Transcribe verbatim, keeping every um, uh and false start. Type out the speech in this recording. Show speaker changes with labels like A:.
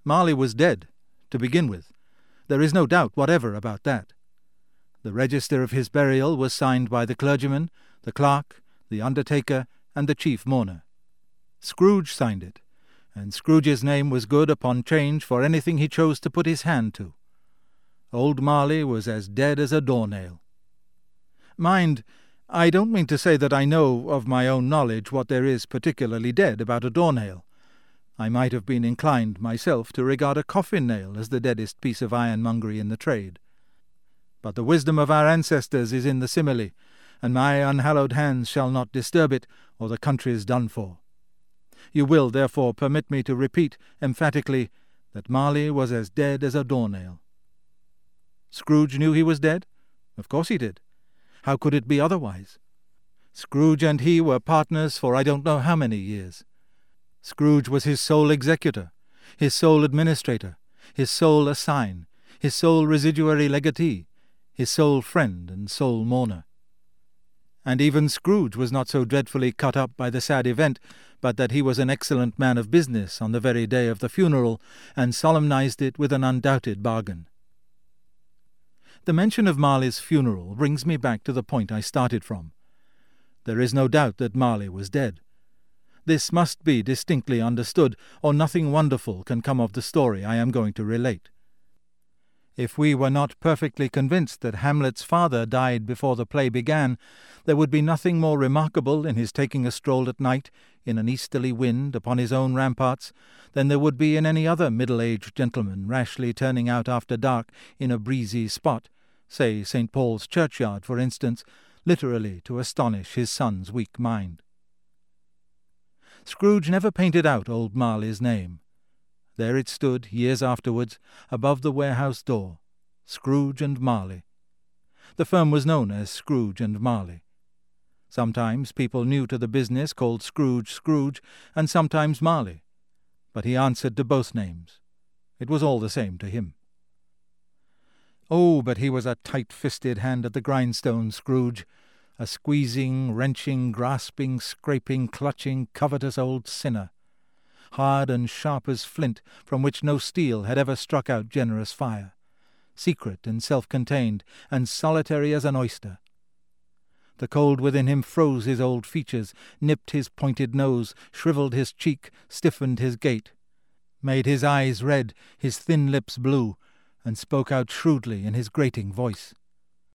A: Marley was dead, to begin with. There is no doubt whatever about that. The register of his burial was signed by the clergyman, the clerk, the undertaker, and the chief mourner. Scrooge signed it, and Scrooge's name was good upon change for anything he chose to put his hand to. Old Marley was as dead as a door-nail. Mind, I don't mean to say that I know of my own knowledge what there is particularly dead about a door-nail. I might have been inclined myself to regard a coffin-nail as the deadest piece of ironmongery in the trade. But the wisdom of our ancestors is in the simile, and my unhallowed hands shall not disturb it, or the country's done for. You will, therefore, permit me to repeat emphatically that Marley was as dead as a door-nail. Scrooge knew he was dead? Of course he did. How could it be otherwise? Scrooge and he were partners for I don't know how many years. Scrooge was his sole executor, his sole administrator, his sole assign, his sole residuary legatee, his sole friend and sole mourner. And even Scrooge was not so dreadfully cut up by the sad event, but that he was an excellent man of business on the very day of the funeral, and solemnized it with an undoubted bargain. The mention of Marley's funeral brings me back to the point I started from. There is no doubt that Marley was dead. This must be distinctly understood, or nothing wonderful can come of the story I am going to relate. If we were not perfectly convinced that Hamlet's father died before the play began, there would be nothing more remarkable in his taking a stroll at night, in an easterly wind, upon his own ramparts, than there would be in any other middle-aged gentleman rashly turning out after dark in a breezy spot, say Saint Paul's churchyard, for instance, literally to astonish his son's weak mind. Scrooge never painted out old Marley's name. There it stood, years afterwards, above the warehouse door, Scrooge and Marley. The firm was known as Scrooge and Marley. Sometimes people new to the business called Scrooge Scrooge, and sometimes Marley. But he answered to both names. It was all the same to him. Oh, but he was a tight-fisted hand at the grindstone, Scrooge, a squeezing, wrenching, grasping, scraping, clutching, covetous old sinner, hard and sharp as flint, from which no steel had ever struck out generous fire, secret and self-contained, and solitary as an oyster. The cold within him froze his old features, nipped his pointed nose, shriveled his cheek, stiffened his gait, made his eyes red, his thin lips blue, and spoke out shrewdly in his grating voice.